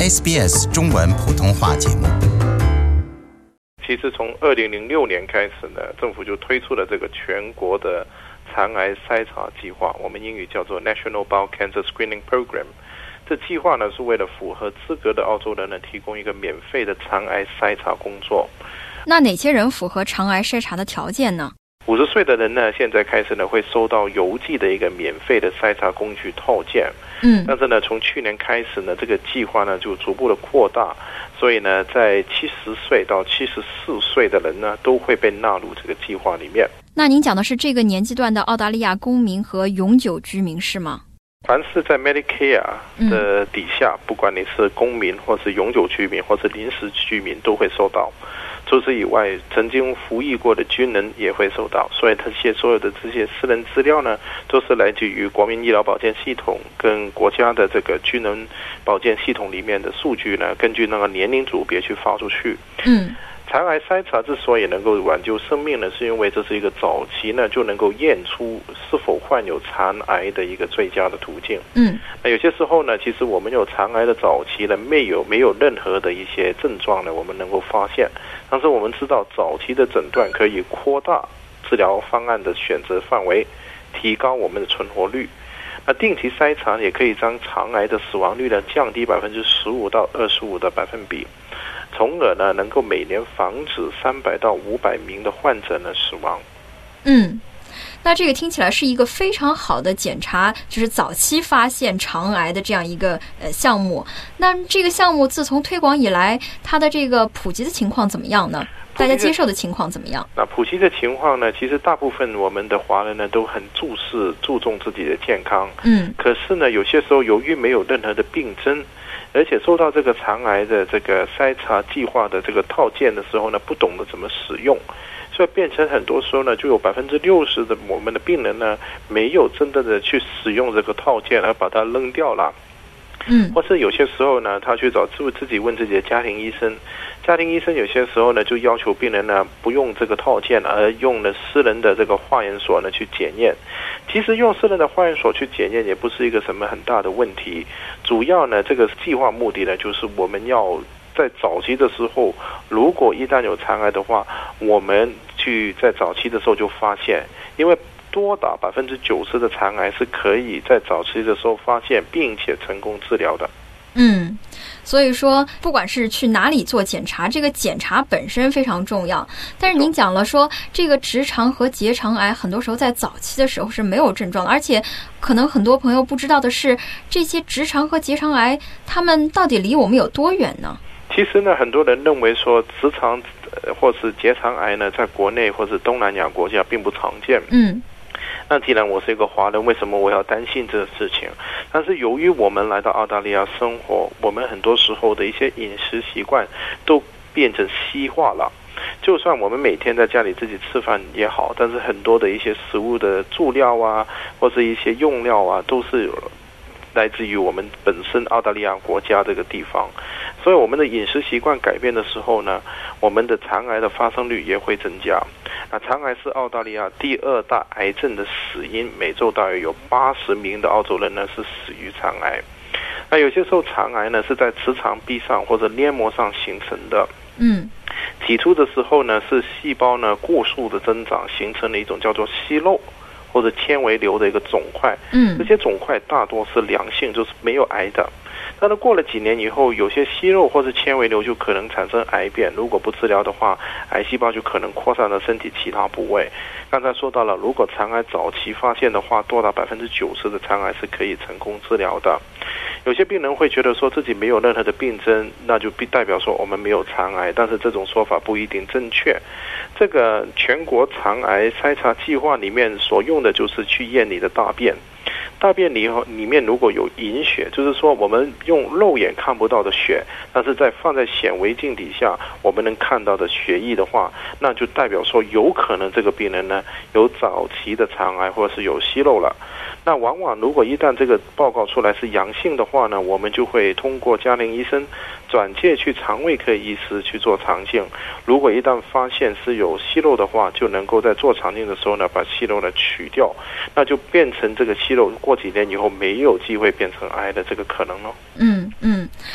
SBS 中文普通话节目。 其实从2006年开始呢，政府就推出了这个全国的肠癌筛查计划，我们英语叫做 National Bowel Cancer Screening Program。这计划呢是为了符合资格的澳洲人呢提供一个免费的肠癌筛查工作。 那哪些人符合肠癌筛查的条件呢 ？50岁的人呢，现在开始呢会收到邮寄的一个免费的筛查工具套件。但是呢，从去年开始呢，这个计划呢就逐步的扩大，所以呢，在70岁到74岁的人呢，都会被纳入这个计划里面。 那您讲的是这个年纪段的澳大利亚公民和永久居民是吗？ 凡是在 Medicare 的底下，不管你是公民或是永久居民或是临时居民都会收到。除此以外，曾经服役过的军人也会收到，所以所有的这些私人资料呢，都是来自于国民医疗保健系统跟国家的这个军人保健系统里面的数据呢，根据那个年龄组别去发出去。肠癌筛查之所以能够挽救生命呢，是因为这是一个早期呢就能够验出是否患有肠癌的一个最佳的途径。那有些时候呢，其实我们有肠癌的早期呢，没有任何的一些症状呢，我们能够发现。但是我们知道，早期的诊断可以扩大治疗方案的选择范围，提高我们的存活率。那定期筛查也可以将肠癌的死亡率呢降低15%到25%的百分比。从而呢，能够每年防止300到500名的患者呢死亡。 那这个听起来是一个非常好的检查，就是早期发现肠癌的这样一个项目。那这个项目自从推广以来，它的这个普及的情况怎么样呢？大家接受的情况怎么样？ 那普及的情况呢，其实大部分我们的华人呢都很注重自己的健康。可是呢，有些时候由于没有任何的病症，而且收到这个肠癌的这个筛查计划的这个套件的时候呢，不懂得怎么使用，所以变成很多时候呢，就有60%的我们的病人呢，没有真正的去使用这个套件，而把它扔掉了。或是有些时候呢，他去找自己问自己的家庭医生，家庭医生有些时候呢，就要求病人呢不用这个套件，而用了私人的这个化验所呢去检验。其实用私人的化验所去检验也不是一个什么很大的问题，主要呢这个计划目的呢，就是我们要在早期的时候，如果一旦有肠癌的话，我们去在早期的时候就发现，因为多达90%的肠癌是可以在早期的时候发现并且成功治疗的。 所以说不管是去哪里做检查，这个检查本身非常重要。但是您讲了说，这个直肠和结肠癌很多时候在早期的时候是没有症状的，而且可能很多朋友不知道的是，这些直肠和结肠癌它们到底离我们有多远呢？ 其实呢，很多人认为说直肠或是结肠癌呢，在国内或是东南亚国家并不常见。那既然我是一个华人，为什么我要担心这个事情？但是由于我们来到澳大利亚生活，我们很多时候的一些饮食习惯都变成西化了。就算我们每天在家里自己吃饭也好，但是很多的一些食物的助料啊，或是一些用料啊，都是来自于我们本身澳大利亚国家这个地方。所以我们的饮食习惯改变的时候呢，我们的肠癌的发生率也会增加。那肠癌是澳大利亚第2大癌症的死因，每周大约有80名的澳洲人呢是死于肠癌。那有些时候肠癌呢是在直肠壁上或者黏膜上形成的。起初的时候呢，是细胞呢过速的增长，形成了一种叫做息肉或者纤维瘤的一个肿块。这些肿块大多是良性，就是没有癌的。但是过了几年以后，有些息肉或是纤维瘤就可能产生癌变，如果不治疗的话，癌细胞就可能扩散到身体其他部位。刚才说到了，如果肠癌早期发现的话，多达90%的肠癌是可以成功治疗的。有些病人会觉得说自己没有任何的病症，那就代表说我们没有肠癌，但是这种说法不一定正确。这个全国肠癌筛查计划里面所用的就是去验你的大便。大便里面如果有隐血，就是说我们用肉眼看不到的血，但是放在显微镜底下我们能看到的血液的话，那就代表说有可能这个病人呢有早期的肠癌或者是有息肉了。那往往如果一旦这个报告出来是阳性的话呢，我们就会通过家庭医生转介去肠胃科医师去做肠镜。如果一旦发现是有息肉的话，就能够在做肠镜的时候呢把息肉呢取掉，那就变成这个息肉过几年以后没有机会变成癌的这个可能了。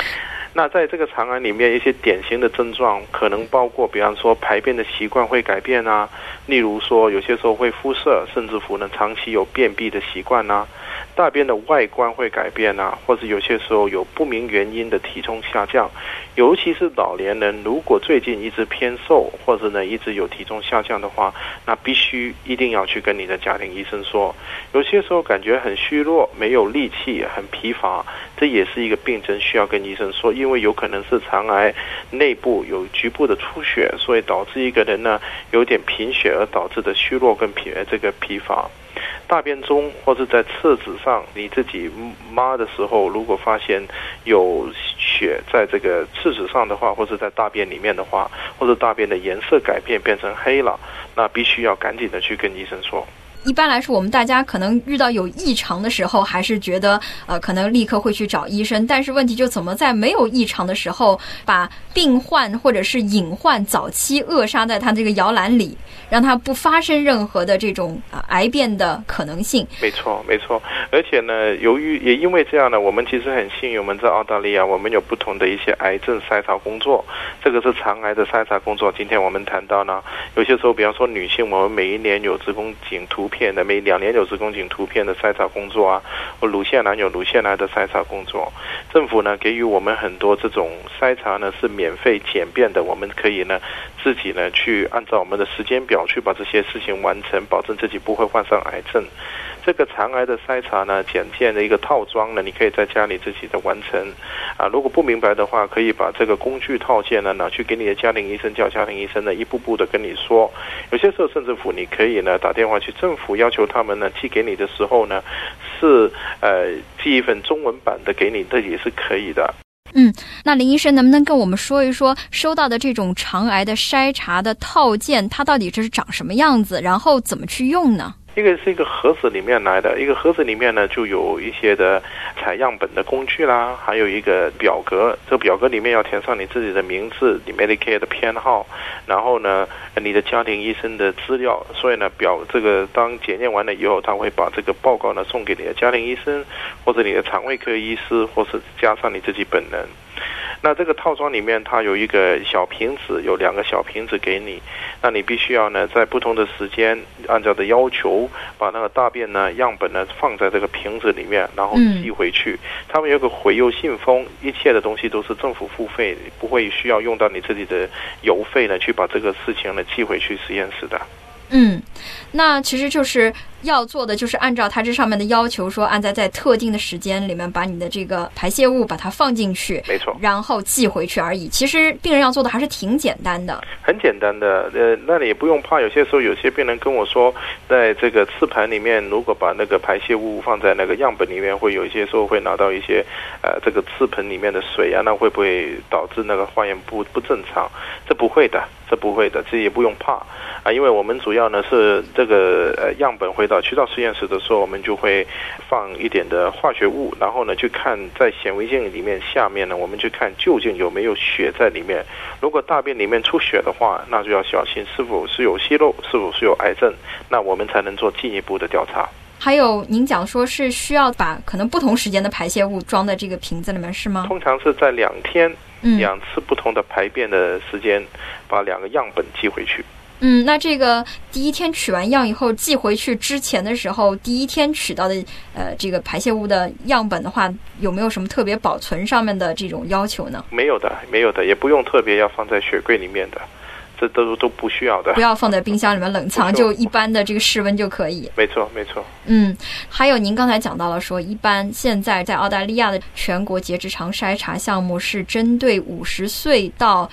那在这个肠癌里面，一些典型的症状可能包括，比方说排便的习惯会改变啊，例如说有些时候会肤色，甚至乎呢长期有便秘的习惯啊，大便的外观会改变啊，或者有些时候有不明原因的体重下降，尤其是老年人，如果最近一直偏瘦，或者呢一直有体重下降的话，那必须一定要去跟你的家庭医生说。有些时候感觉很虚弱，没有力气，很疲乏，这也是一个病症，需要跟医生说，因为有可能是肠癌内部有局部的出血，所以导致一个人呢有点贫血而导致的虚弱跟疲乏。大便中或者在厕纸上，你自己抹的时候，如果发现有血在这个厕纸上的话，或者在大便里面的话，或者大便的颜色改变变成黑了，那必须要赶紧的去跟医生说。 一般来说，我们大家可能遇到有异常的时候，还是觉得可能立刻会去找医生。但是问题就怎么在没有异常的时候，把病患或者是隐患早期扼杀在他这个摇篮里，让他不发生任何的这种癌变的可能性。 没错，没错。而且呢，也因为这样呢，我们其实很幸运，我们在澳大利亚，我们有不同的一些癌症筛查工作。这个是肠癌的筛查工作。今天我们谈到呢，有些时候，比方说女性，我们每一年有子宫颈图片的，每2年有子宫颈图片的筛查工作啊，或乳腺癌有乳腺癌的筛查工作。政府呢给予我们很多这种筛查呢是免费简便的，我们可以呢自己呢去按照我们的时间表去把这些事情完成，保证自己不会患上癌症。这个肠癌的筛查呢，简便的一个套装呢，你可以在家里自己的完成啊。如果不明白的话，可以把这个工具套件呢拿去给你的家庭医生，叫家庭医生呢一步步的跟你说。有些时候甚至乎你可以呢打电话去政府，要求他们呢寄给你的时候呢是寄一份中文版的给你，这也是可以的。 那林医生能不能跟我们说一说收到的这种肠癌的筛查的套件，它到底这是长什么样子，然后怎么去用呢？ 这个是一个盒子里面来的，一个盒子里面呢就有一些的采样本的工具啦，还有一个表格，这个表格里面要填上你自己的名字，你 Medicare 的编号，然后呢你的家庭医生的资料。所以呢这个当检验完了以后，他会把这个报告呢送给你的家庭医生，或者你的肠胃科医师，或是加上你自己本人。那这个套装里面它有一个小瓶子，有2个小瓶子给你，那你必须要呢在不同的时间按照的要求把那个大便呢样本呢放在这个瓶子里面，然后寄回去。他们有个回邮信封，一切的东西都是政府付费，不会需要用到你自己的邮费呢去把这个事情呢寄回去实验室的。 那其实就是要做的就是按照它这上面的要求说，按在特定的时间里面把你的这个排泄物把它放进去， 没错， 然后寄回去而已。其实病人要做的还是挺简单的， 很简单的。那你也不用怕。有些时候有些病人跟我说，在这个刺盘里面，如果把那个排泄物放在那个样本里面，会有一些时候会拿到一些这个刺盆里面的水啊，那会不会导致那个化验不正常？这不会的，这也不用怕啊，因为我们主要呢是这个样本去到实验室的时候，我们就会放一点的化学物，然后呢去看在显微镜里面下面呢，我们去看究竟有没有血在里面。如果大便里面出血的话，那就要小心是否是有息肉，是否是有癌症，那我们才能做进一步的调查。 还有您讲说是需要把可能不同时间的排泄物装在这个瓶子里面，是吗？ 通常是在2天2次不同的排便的时间，把2个样本寄回去。 那这个第一天取完样以后寄回去之前的时候，第一天取到的这个排泄物的样本的话，有没有什么特别保存上面的这种要求呢？ 没有的，也不用特别要放在雪柜里面的，这都不需要的。 不要放在冰箱里面冷藏，就一般的这个室温就可以。 没错。 还有您刚才讲到了说，一般现在在澳大利亚的全国结直肠筛查项目是针对50岁到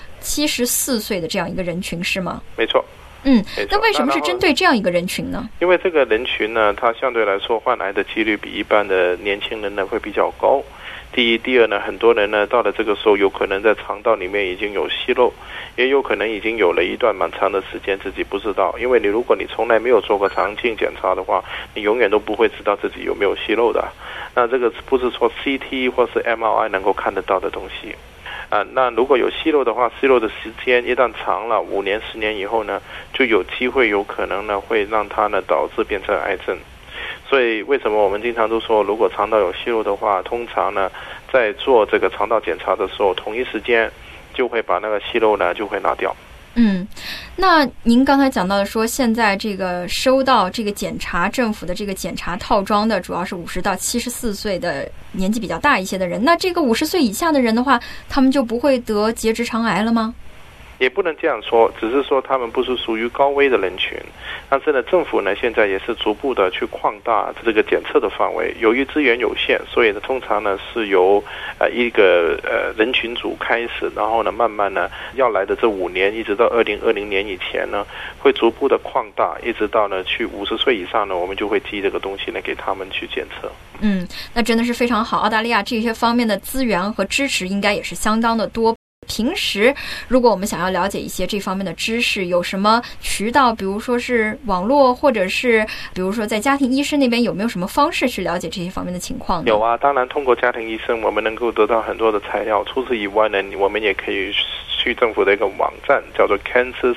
74岁的这样一个人群，是吗？ 没错。 那为什么是针对这样一个人群呢？ 因为这个人群呢，它相对来说患癌的几率比一般的年轻人呢会比较高。第一，第二呢，很多人呢到了这个时候，有可能在肠道里面已经有息肉，也有可能已经有了一段蛮长的时间自己不知道。因为如果你从来没有做过肠镜检查的话，你永远都不会知道自己有没有息肉的。那这个不是说 CT 或是 MRI 能够看得到的东西。那如果有息肉的话，息肉的时间一旦长了，5年10年以后呢，就有机会有可能呢会让它呢导致变成癌症。 所以为什么我们经常都说，如果肠道有息肉的话，通常呢在做这个肠道检查的时候，同一时间就会把那个息肉呢就会拿掉。 那您刚才讲到的说，现在这个收到这个检查政府的这个检查套装的，主要是50到74岁的年纪比较大一些的人。那这个50岁以下的人的话，他们就不会得结直肠癌了吗？ 也不能这样说，只是说他们不是属于高危的人群。但是呢，政府呢现在也是逐步的去扩大这个检测的范围。由于资源有限，所以呢通常呢是由一个人群组开始，然后呢慢慢呢要来的这5年，一直到2020年以前呢，会逐步的扩大，一直到呢去50岁以上呢，我们就会寄这个东西呢给他们去检测。 那真的是非常好。澳大利亚这些方面的资源和支持应该也是相当的多。平时如果我们想要了解一些这方面的知识，有什么渠道，比如说是网络，或者是比如说在家庭医生那边，有没有什么方式去了解这些方面的情况呢？ 有啊，当然通过家庭医生我们能够得到很多的材料。除此以外呢，我们也可以去政府的一个网站叫做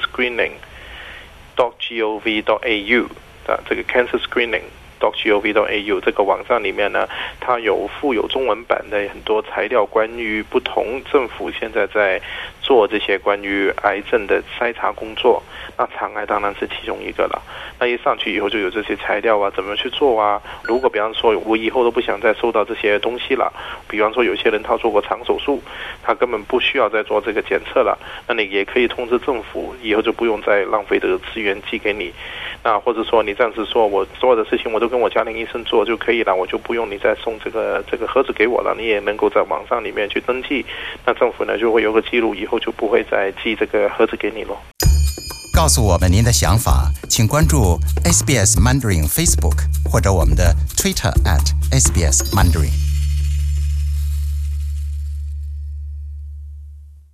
cancerscreening.gov.au 的这个 cancerscreening.gov.au 这个网站里面呢，它附有中文版的很多材料，关于不同政府现在在做这些关于癌症的筛查工作。那肠癌当然是其中一个了。那一上去以后就有这些材料啊，怎么去做啊？如果比方说我以后都不想再收到这些东西了，比方说有些人他做过肠手术，他根本不需要再做这个检测了，那你也可以通知政府，以后就不用再浪费这个资源寄给你。那或者说你暂时说我所有的事情我都跟我家庭医生做就可以了，我就不用你再送这个盒子给我了，你也能够在网上里面去登记，那政府呢就会有个记录，以后就不会再寄这个盒子给你了。 告诉我们您的想法，请关注 SBS Mandarin Facebook 或者我们的 Twitter @SBS Mandarin。